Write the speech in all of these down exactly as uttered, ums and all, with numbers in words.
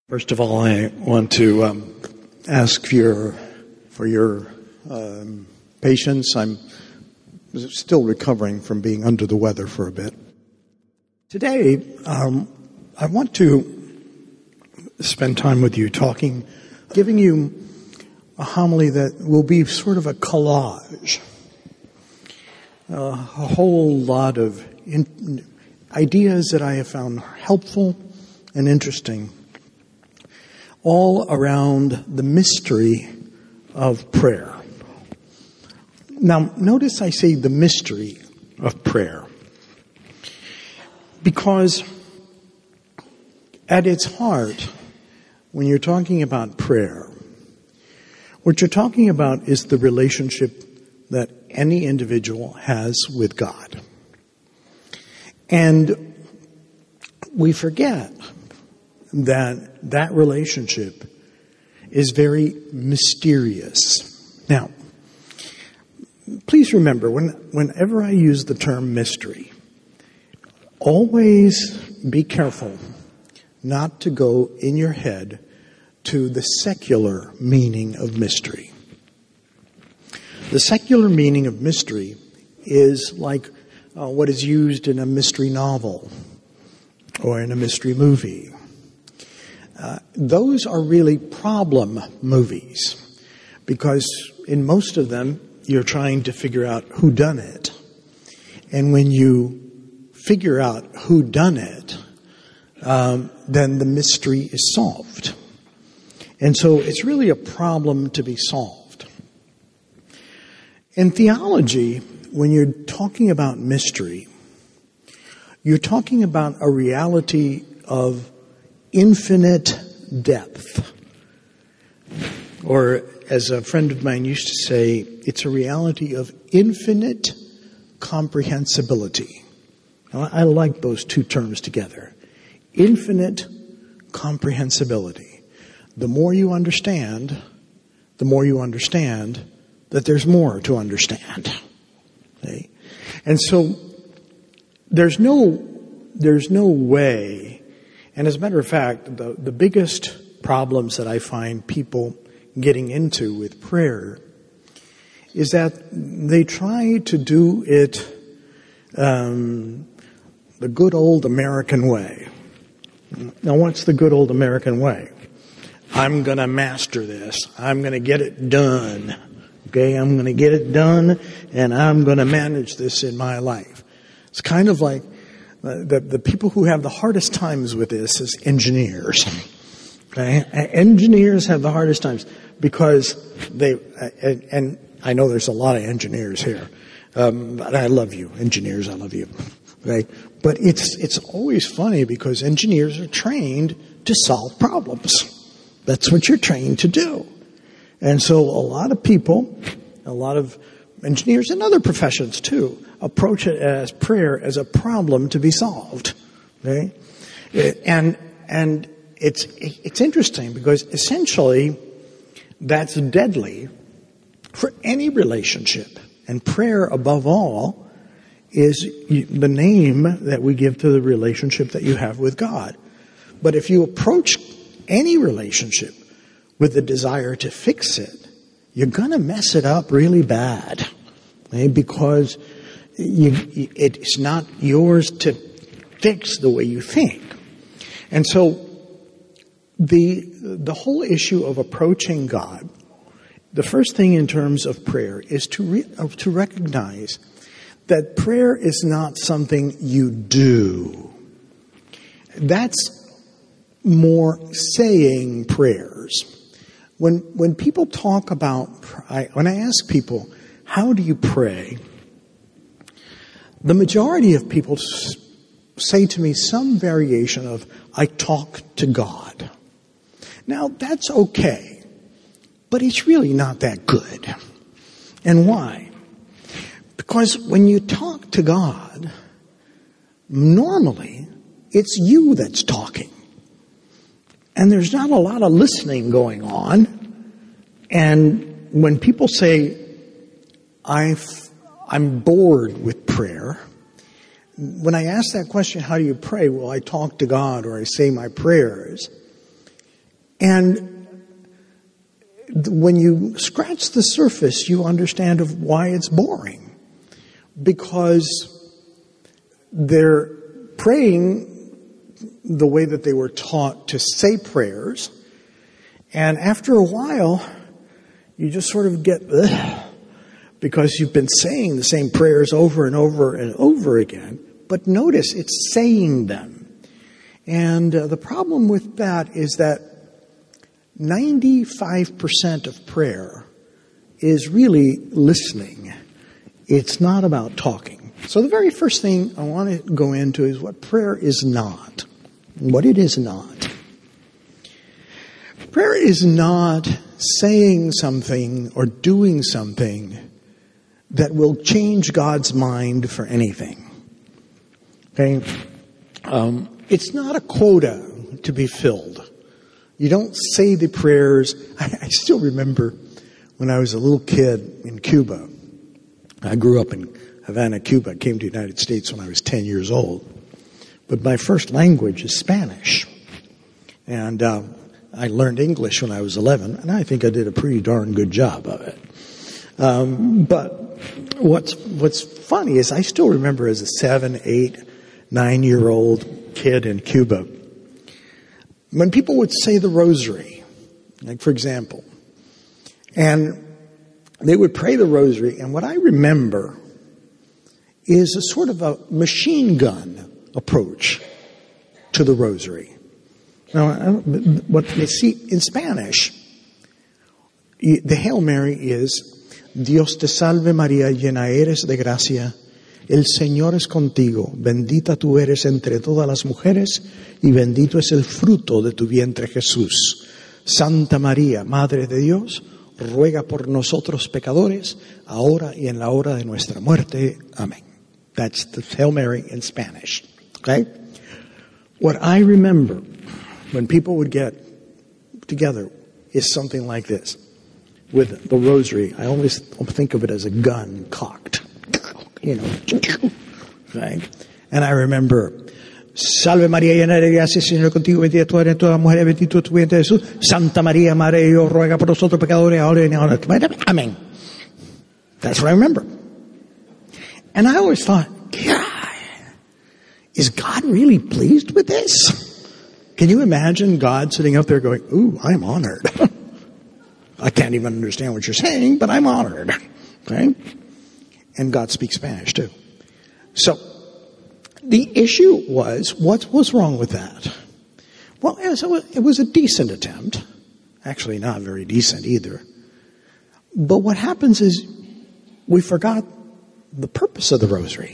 First of all, I want to um, ask for your, for your um, patience. I'm still recovering from being under the weather for a bit. Today, um, I want to spend time with you talking, giving you a homily that will be sort of a collage. Uh, a whole lot of in, ideas that I have found helpful and interesting, all around the mystery of prayer. Now, notice I say the mystery of prayer, because at its heart, when you're talking about prayer, what you're talking about is the relationship that any individual has with God. And we forget that that relationship is very mysterious. Now, please remember, when, whenever I use the term mystery, always be careful not to go in your head to the secular meaning of mystery. The secular meaning of mystery is like uh, what is used in a mystery novel or in a mystery movie. Uh, those are really problem movies, because in most of them, you're trying to figure out who done it. And when you figure out who done it, um, then the mystery is solved. And so it's really a problem to be solved. In theology, when you're talking about mystery, you're talking about a reality of infinite depth. Or, as a friend of mine used to say, it's a reality of infinite comprehensibility. Now, I like those two terms together. Infinite comprehensibility. The more you understand, the more you understand that there's more to understand. Okay? And so, there's no, there's no way. And as a matter of fact, the, the biggest problems that I find people getting into with prayer is that they try to do it um, the good old American way. Now, what's the good old American way? I'm going to master this. I'm going to get it done. Okay, I'm going to get it done, and I'm going to manage this in my life. It's kind of like uh, the, the people who have the hardest times with this is engineers. Okay? Engineers have the hardest times because they, and, and I know there's a lot of engineers here, um, but I love you, engineers, I love you. Okay? But it's, it's always funny because engineers are trained to solve problems. That's what you're trained to do. And so a lot of people, a lot of engineers and other professions too, approach it as prayer as a problem to be solved. Okay? And, and it's, it's interesting because essentially that's deadly for any relationship. And prayer above all is the name that we give to the relationship that you have with God. But if you approach any relationship with the desire to fix it, you're going to mess it up really bad. Okay? Because you, it's not yours to fix the way you think. And so the the whole issue of approaching God, the first thing in terms of prayer is to re, to recognize that prayer is not something you do. That's more saying prayers. When when people talk about, I, when I ask people, how do you pray? The majority of people say to me some variation of, I talk to God. Now, that's okay, but it's really not that good. And why? Because when you talk to God, normally it's you that's talking. And there's not a lot of listening going on. And when people say, I've, I'm bored with prayer, when I ask that question, how do you pray? Well, I talk to God or I say my prayers. And when you scratch the surface, you understand of why it's boring. Because they're praying the way that they were taught to say prayers. And after a while, you just sort of get, ugh, because you've been saying the same prayers over and over and over again. But notice, it's saying them. And uh, the problem with that is that ninety-five percent of prayer is really listening. It's not about talking. So the very first thing I want to go into is what prayer is not. What it is not. Prayer is not saying something or doing something that will change God's mind for anything. Okay? Um, it's not a quota to be filled. You don't say the prayers. I, I still remember when I was a little kid in Cuba. I grew up in Havana, Cuba. I came to the United States when I was ten years old. But my first language is Spanish. And uh, I learned English when I was eleven, and I think I did a pretty darn good job of it. Um, but what's what's funny is I still remember as a seven, eight, nine-year-old kid in Cuba, when people would say the rosary, like for example, and they would pray the rosary, and what I remember is a sort of a machine gun approach to the rosary. Now, what you see in Spanish, the Hail Mary is, Dios te salve María, llena eres de gracia, el Señor es contigo, bendita tú eres entre todas las mujeres, y bendito es el fruto de tu vientre Jesús. Santa María, Madre de Dios, ruega por nosotros pecadores, ahora y en la hora de nuestra muerte. Amén. That's the Hail Mary in Spanish. Okay? What I remember when people would get together is something like this. With the rosary, I always think of it as a gun cocked. You know. Okay? And I remember, Salve María, llena de gracia, Señor contigo, bendita tú eres entre todas las mujeres, bendito tu vientre Jesús. Santa María, Madre de Dios, ruega por nosotros pecadores, ahora y en la hora de nuestra muerte. Amén. That's what I remember. And I always thought, God, is God really pleased with this? Can you imagine God sitting up there going, ooh, I'm honored. I can't even understand what you're saying, but I'm honored. Okay? And God speaks Spanish too. So, the issue was, what was wrong with that? Well, it was a decent attempt. Actually, not very decent either. But what happens is, we forgot the purpose of the rosary.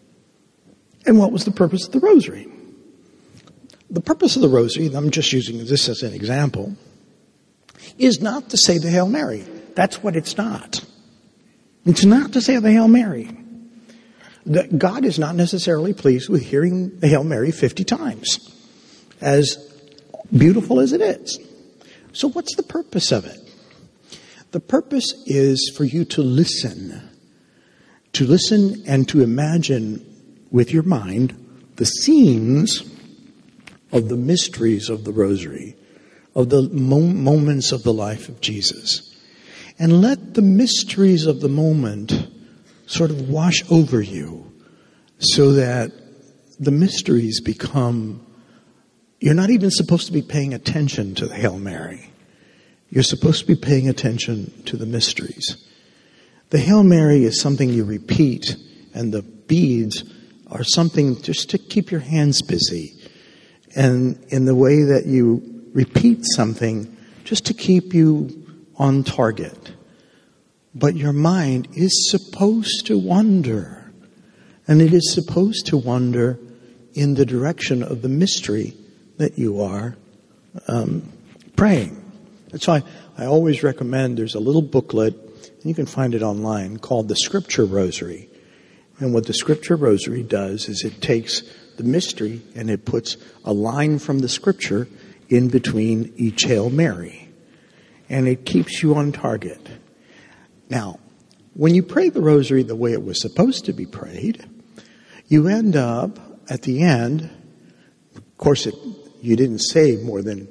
And what was the purpose of the rosary? The purpose of the rosary, I'm just using this as an example, is not to say the Hail Mary. That's what it's not. It's not to say the Hail Mary. That God is not necessarily pleased with hearing the Hail Mary fifty times, as beautiful as it is. So what's the purpose of it? The purpose is for you to listen. To listen and to imagine with your mind the scenes of the mysteries of the rosary, of the mo- moments of the life of Jesus. And let the mysteries of the moment sort of wash over you so that the mysteries become, you're not even supposed to be paying attention to the Hail Mary. You're supposed to be paying attention to the mysteries. The Hail Mary is something you repeat, and the beads are something just to keep your hands busy. And in the way that you repeat something, just to keep you on target. But your mind is supposed to wander. And it is supposed to wander in the direction of the mystery that you are um, praying. That's why I always recommend, there's a little booklet, and you can find it online, called the Scripture Rosary. And what the Scripture Rosary does is it takes the mystery and it puts a line from the Scripture in between each Hail Mary. And it keeps you on target. Now, when you pray the Rosary the way it was supposed to be prayed, you end up at the end, of course it, you didn't say more than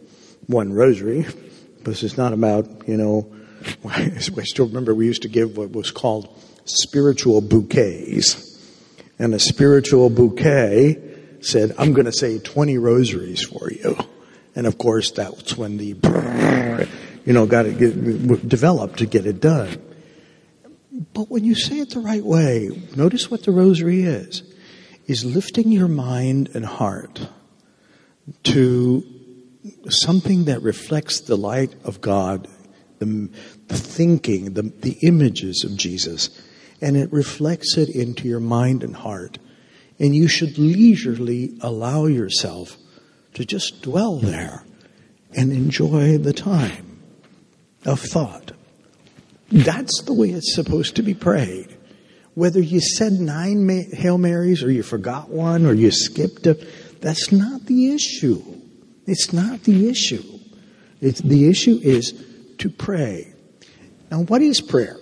one rosary. This is not about, you know, I still remember we used to give what was called spiritual bouquets. And a spiritual bouquet said, I'm going to say twenty rosaries for you. And of course, that's when the, you know, got to get developed to get it done. But when you say it the right way, notice what the rosary is, is lifting your mind and heart to something that reflects the light of God, the, the thinking, the, the images of Jesus, and it reflects it into your mind and heart. And you should leisurely allow yourself to just dwell there and enjoy the time of thought. That's the way it's supposed to be prayed. Whether you said nine Hail Marys or you forgot one or you skipped it, that's not the issue. It's not the issue. It's, the issue is to pray. Now, what is prayer?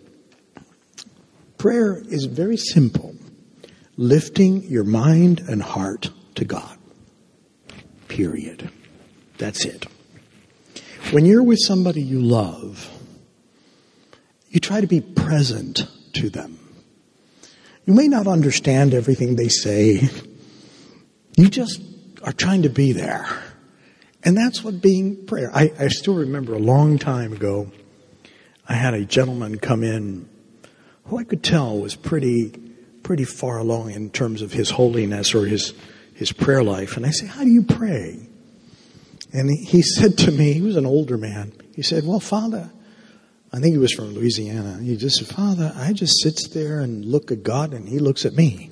Prayer is very simple. Lifting your mind and heart to God. Period. That's it. When you're with somebody you love, you try to be present to them. You may not understand everything they say. You just are trying to be there. And that's what being prayer. I, I still remember a long time ago, I had a gentleman come in who I could tell was pretty, pretty far along in terms of his holiness or his, his prayer life. And I said, how do you pray? And he, he said to me, he was an older man. He said, well, Father, I think he was from Louisiana. He just said, Father, I just sit there and look at God and he looks at me.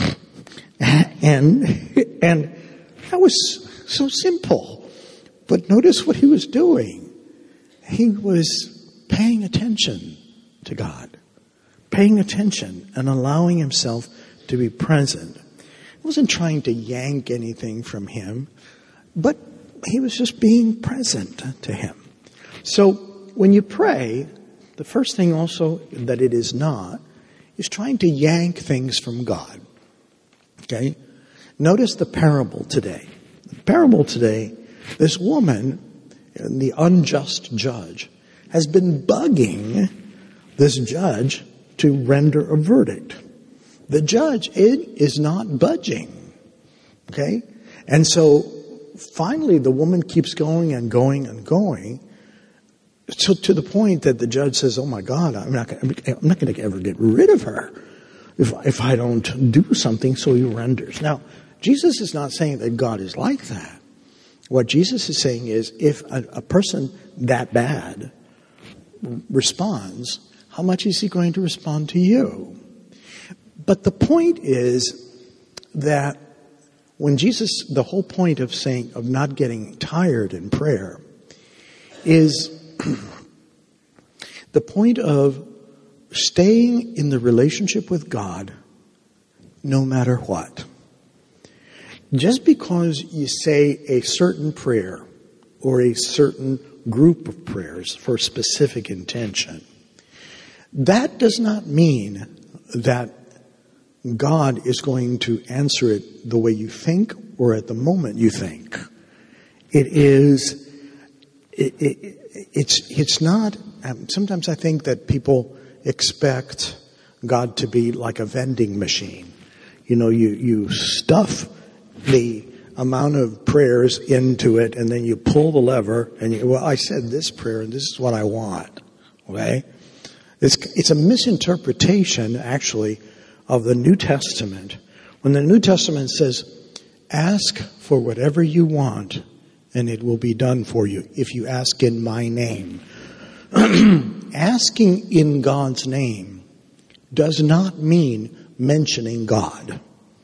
And, and that was so simple. But notice what he was doing. He was paying attention to God. Paying attention and allowing himself to be present. He wasn't trying to yank anything from him, but he was just being present to him. So when you pray, the first thing also that it is not is trying to yank things from God. Okay? Notice the parable today. The parable today, this woman, the unjust judge, has been bugging this judge to render a verdict. The judge is not budging. Okay? And so finally the woman keeps going and going and going. So to the point that the judge says, oh my God, I'm not gonna, I'm not going to ever get rid of her if, if I don't do something. So he renders. Now, Jesus is not saying that God is like that. What Jesus is saying is if a, a person that bad responds, how much is he going to respond to you? But the point is that when Jesus, the whole point of saying, of not getting tired in prayer is the point of staying in the relationship with God no matter what. Just because you say a certain prayer or a certain group of prayers for a specific intention, that does not mean that God is going to answer it the way you think or at the moment you think. It is, it, it, it's, it's not, um, sometimes I think that people expect God to be like a vending machine. You know, you, you stuff the amount of prayers into it and then you pull the lever and you, well, I said this prayer and this is what I want. Okay? It's, it's a misinterpretation, actually, of the New Testament. When the New Testament says, ask for whatever you want and it will be done for you if you ask in my name. Asking in God's name does not mean mentioning God.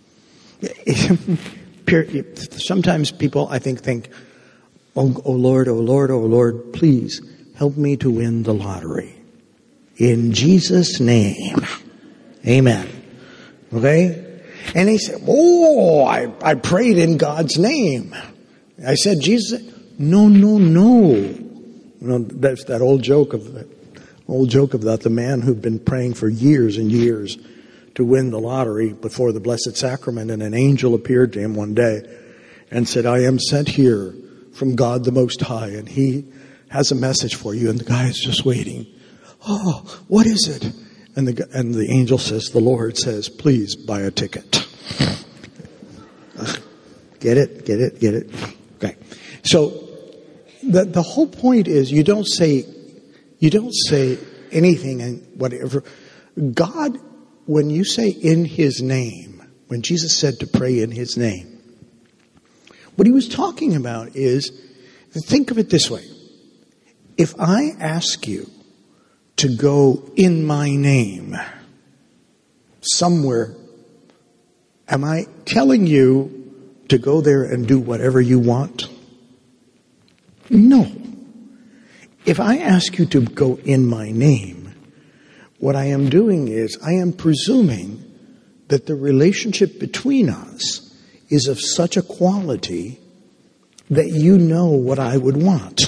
Sometimes people, I think, think, oh, oh Lord, oh Lord, oh Lord, please help me to win the lottery. In Jesus' name. Amen. Okay? And he said, oh, I, I prayed in God's name. I said, Jesus, no, no, no. You know, that's that old joke of that old joke about the man who'd been praying for years and years to win the lottery before the Blessed Sacrament, and an angel appeared to him one day and said, I am sent here from God the Most High, and he has a message for you, and the guy is just waiting. Oh, what is it? And the and the angel says, the Lord says, please buy a ticket. Get it? Get it? Get it? Okay. So the the whole point is you don't say you don't say anything and whatever. God, when you say in his name, when Jesus said to pray in his name, what he was talking about is, think of it this way. If I ask you to go in my name somewhere, am I telling you to go there and do whatever you want? No. If I ask you to go in my name, what I am doing is I am presuming that the relationship between us is of such a quality that you know what I would want.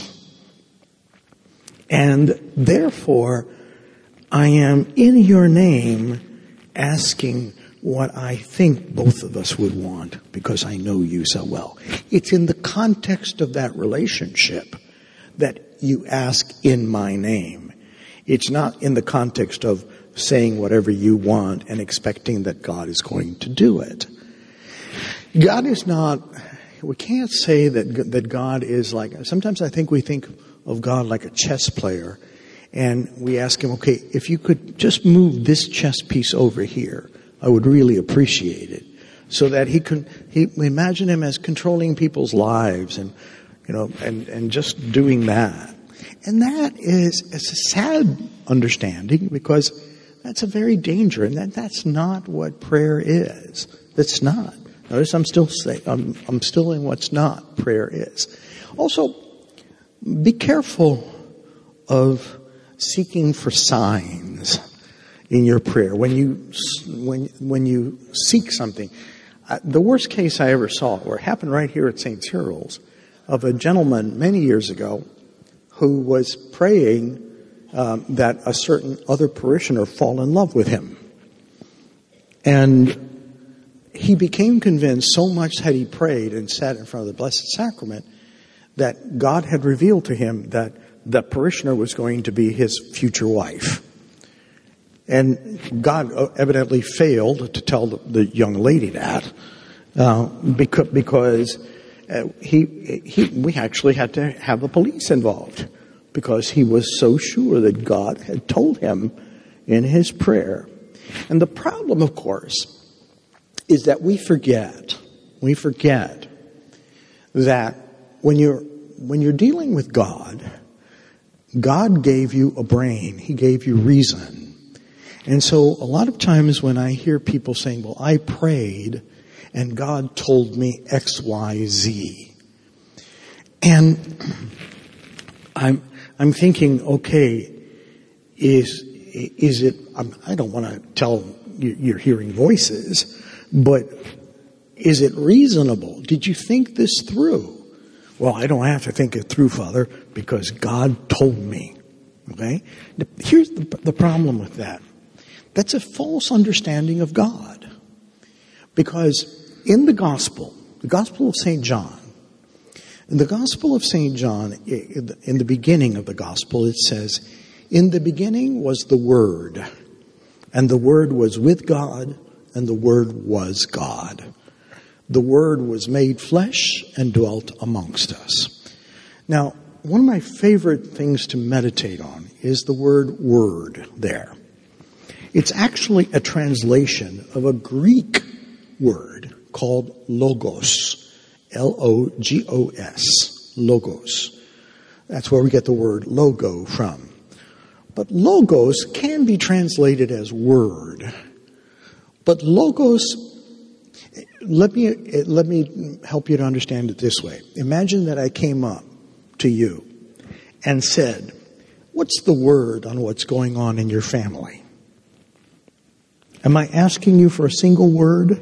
And therefore, I am in your name asking what I think both of us would want because I know you so well. It's in the context of that relationship that you ask in my name. It's not in the context of saying whatever you want and expecting that God is going to do it. God is not, we can't say that that God is like, sometimes I think we think of God like a chess player, and we ask him, okay, if you could just move this chess piece over here, I would really appreciate it. So that he could, he, imagine him as controlling people's lives and, you know, and, and just doing that. And that is, it's a sad understanding because that's a very danger, and that, that's not what prayer is. That's not. Notice I'm still saying, I'm, I'm still in what's not prayer is. Also, be careful of seeking for signs in your prayer. When you when when you seek something, uh, the worst case I ever saw, or it happened right here at Saint Cyril's, of a gentleman many years ago who was praying um, that a certain other parishioner fall in love with him, and he became convinced so much had he prayed and sat in front of the Blessed Sacrament that God had revealed to him that the parishioner was going to be his future wife. And God evidently failed to tell the, the young lady that, uh, because, because uh, he, he, we actually had to have the police involved because he was so sure that God had told him in his prayer. And the problem, of course, is that we forget, we forget that when you're, when you're dealing with God, God gave you a brain. He gave you reason. And so a lot of times when I hear people saying, well, I prayed and God told me X, Y, Z. And I'm, I'm thinking, okay, is, is it, I don't want to tell you you're hearing voices, but is it reasonable? Did you think this through? Well, I don't have to think it through, Father, because God told me. Okay? Here's the, the problem with that. That's a false understanding of God. Because in the Gospel, the Gospel of Saint John, in the Gospel of Saint John, in the beginning of the Gospel, it says, in the beginning was the Word, and the Word was with God, and the Word was God. The Word was made flesh and dwelt amongst us. Now, one of my favorite things to meditate on is the word word there. It's actually a translation of a Greek word called logos. L O G O S. Logos. That's where we get the word logo from. But logos can be translated as word. But logos, let me, let me help you to understand it this way. Imagine that I came up to you and said, what's the word on what's going on in your family? Am I asking you for a single word?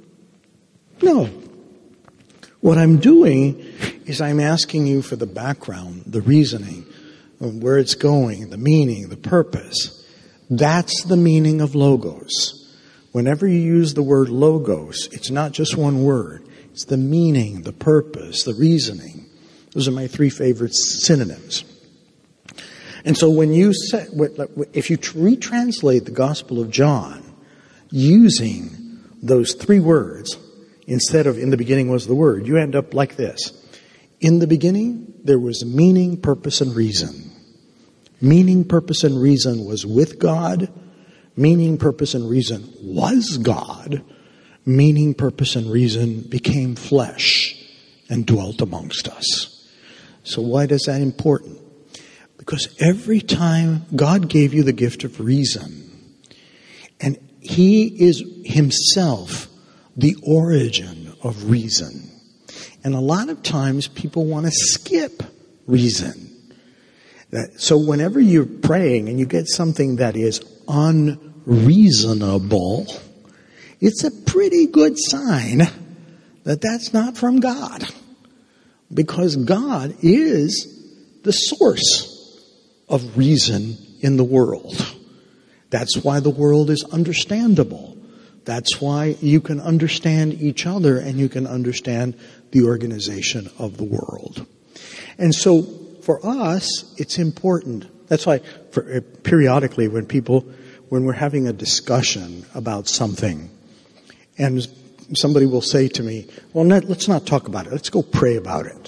No. What I'm doing is I'm asking you for the background, the reasoning, where it's going, the meaning, the purpose. That's the meaning of logos. Whenever you use the word logos, it's not just one word. It's the meaning, the purpose, the reasoning Those are my three favorite synonyms. And so when you say, if you retranslate the Gospel of John using those three words, instead of in the beginning was the Word, you end up like this. In the beginning, there was meaning, purpose, and reason. Meaning, purpose, and reason was with God. Meaning, purpose, and reason was God. Meaning, purpose, and reason became flesh and dwelt amongst us. So why is that important? Because every time God gave you the gift of reason, and He is Himself the origin of reason. And a lot of times people want to skip reason. That, so whenever you're praying and you get something that is unreasonable, it's a pretty good sign that that's not from God. Because God is the source of reason in the world. That's why the world is understandable. That's why you can understand each other and you can understand the organization of the world. And so for us, it's important. That's why for, uh, periodically when people, when we're having a discussion about something, and somebody will say to me, well, not, let's not talk about it. Let's go pray about it.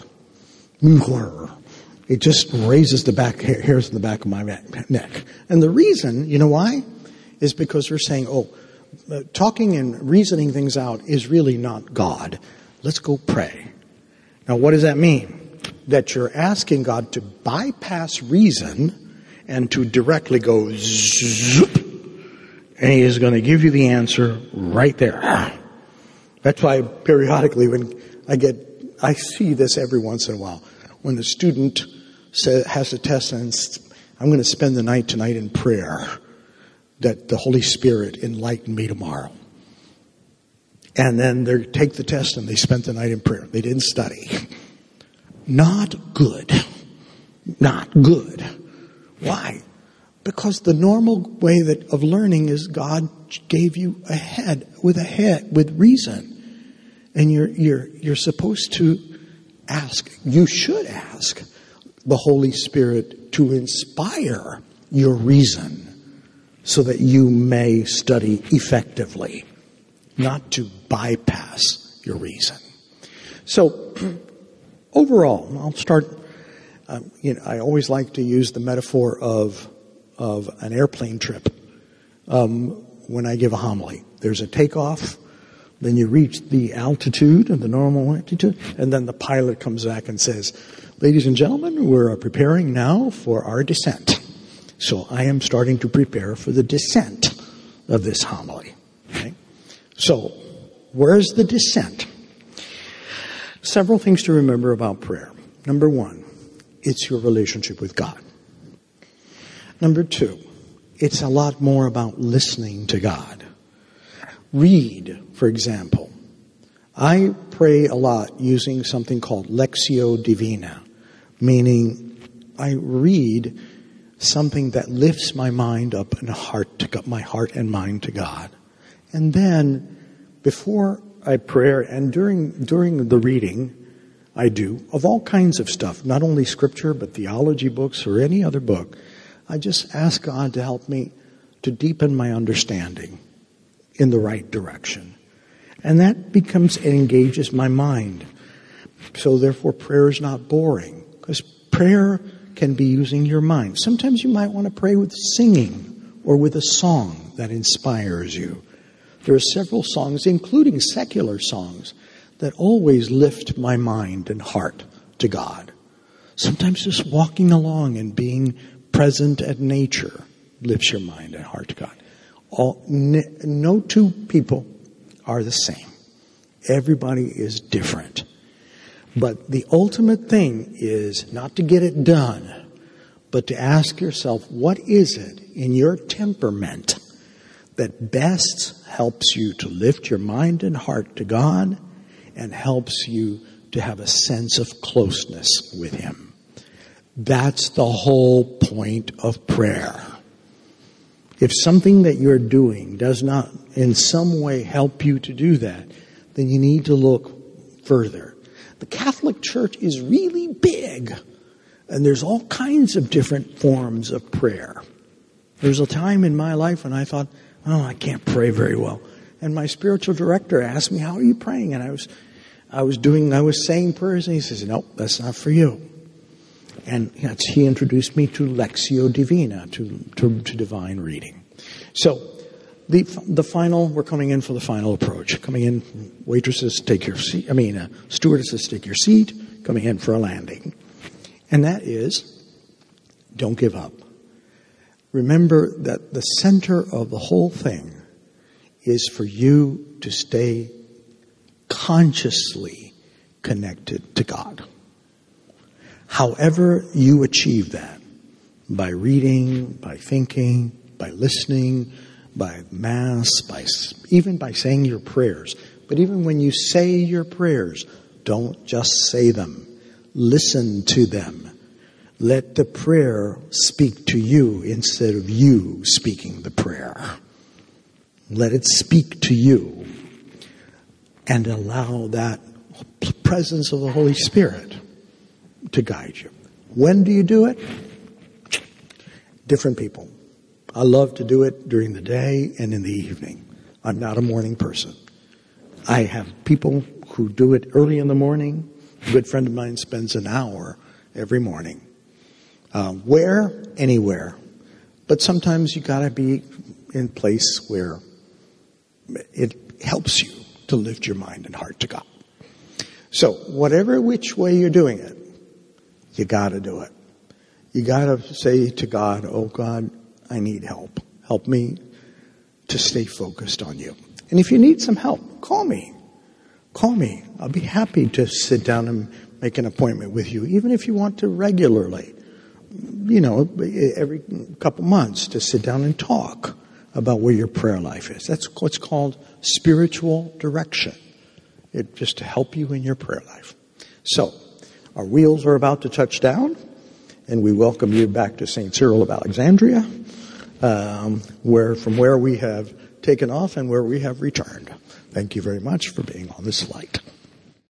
It just raises the back hairs in the back of my neck. And the reason, you know why? Is because we're saying, oh, uh, talking and reasoning things out is really not God. Let's go pray. Now, what does that mean? That you're asking God to bypass reason and to directly go zoop, and He is going to give you the answer right there. That's why periodically when I get, I see this every once in a while. When the student say, has a test and I'm going to spend the night tonight in prayer that the Holy Spirit enlighten me tomorrow. And then they take the test and they spent the night in prayer. They didn't study. Not good. Not good. Why? Because the normal way that of learning is God gave you a head with a head with reason. And you're you're you're supposed to ask, you should ask the Holy Spirit to inspire your reason so that you may study effectively, not to bypass your reason. So, overall, I'll start, uh, you know, I always like to use the metaphor of, of an airplane trip um, when I give a homily. There's a takeoff. Then you reach the altitude, the normal altitude, and then the pilot comes back and says, ladies and gentlemen, we're preparing now for our descent. So I am starting to prepare for the descent of this homily. Okay? So, where's the descent? Several things to remember about prayer. Number one, it's your relationship with God. Number two, it's a lot more about listening to God. Read, for example. I pray a lot using something called Lectio Divina, meaning I read something that lifts my mind up and heart to God, my heart and mind to God. And then, before I pray and during during the reading, I do of all kinds of stuff, not only scripture but theology books or any other book. I just ask God to help me to deepen my understanding in the right direction. And that becomes, it engages my mind. So therefore prayer is not boring. Because prayer can be using your mind. Sometimes you might want to pray with singing or with a song that inspires you. There are several songs, including secular songs, that always lift my mind and heart to God. Sometimes just walking along and being present at nature lifts your mind and heart to God. All, no two people are the same. Everybody is different. But the ultimate thing is not to get it done, but to ask yourself, what is it in your temperament that best helps you to lift your mind and heart to God and helps you to have a sense of closeness with Him? That's the whole point of prayer. If something that you're doing does not in some way help you to do that, then you need to look further. The Catholic Church is really big, and there's all kinds of different forms of prayer. There's a time in my life when I thought, oh, I can't pray very well. And my spiritual director asked me, how are you praying? And I was, I was doing, I was saying prayers, and he says, no, that's not for you. And he introduced me to Lectio Divina, to, to, to divine reading. So, the the final, we're coming in for the final approach. Coming in, waitresses, take your seat. I mean, uh, stewardesses, take your seat. Coming in for a landing. And that is, don't give up. Remember that the center of the whole thing is for you to stay consciously connected to God. However you achieve that, by reading, by thinking, by listening, by Mass, by even by saying your prayers. But even when you say your prayers, don't just say them. Listen to them. Let the prayer speak to you instead of you speaking the prayer. Let it speak to you. And allow that presence of the Holy Spirit to guide you. When do you do it? Different people. I love to do it during the day and in the evening. I'm not a morning person. I have people who do it early in the morning. A good friend of mine spends an hour every morning. Uh, where? Anywhere. But sometimes you got to be in a place where it helps you to lift your mind and heart to God. So whatever which way you're doing it, you got to do it. You got to say to God, oh God, I need help. Help me to stay focused on you. And if you need some help, call me. Call me. I'll be happy to sit down and make an appointment with you, even if you want to regularly, you know, every couple months to sit down and talk about where your prayer life is. That's what's called spiritual direction. It just to help you in your prayer life. So, our wheels are about to touch down, and we welcome you back to Saint Cyril of Alexandria, um, where from where we have taken off and where we have returned. Thank you very much for being on this flight.